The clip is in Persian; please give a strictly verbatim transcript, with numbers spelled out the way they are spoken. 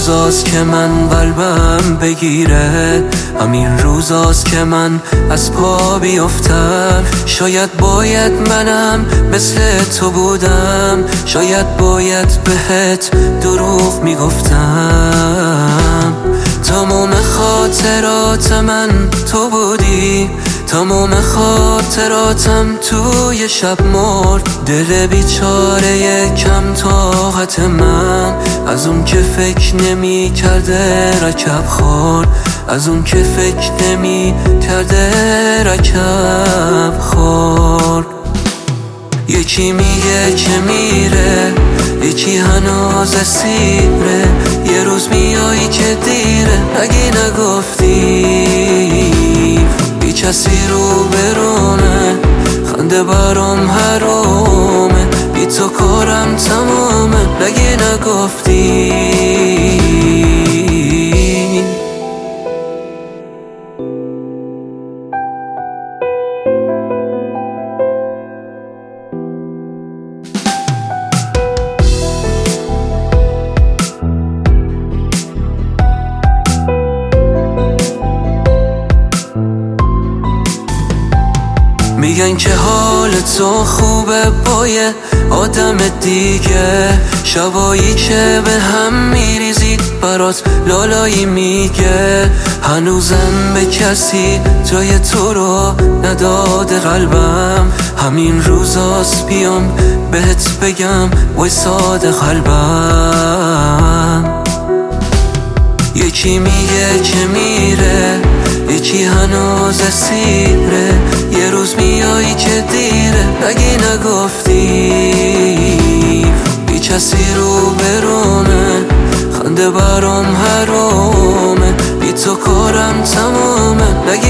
روزاست که من قلبم بگیره، همین روزاست که من از پا بیفتم. شاید باید منم مثل تو بودم، شاید باید بهت دروغ میگفتم. تمام خاطرات من تو بودی، تمام خاطراتم توی شب مرد. دل بیچاره کم طاقت من، از اون که فکر نمی کرده رکب خورد، از اون که فکر نمی کرده رکب خورد. یکی میگه که میره، یکی هنوز اسیره، یه روز میایی که دیره. اگه نگفتی بی کسی رو برونه، خنده برام حرومه، بی تو کارم تمامه. اگه نگفتی میگن که حال تو خوبه با یه آدم دیگه، شبایی که به هم میریزید برات لالایی میگه. هنوزم به کسی جای تو رو نداده قلبم، همین روزاست بیام بهت بگم وایساده قلبم. یکی میگه که میره، یکی هنوز اسیره، یه روز میایی که دیره. اگه نگفتی بی کسی رو برونه، خنده برام حرومه، بی تو کارم تمامه.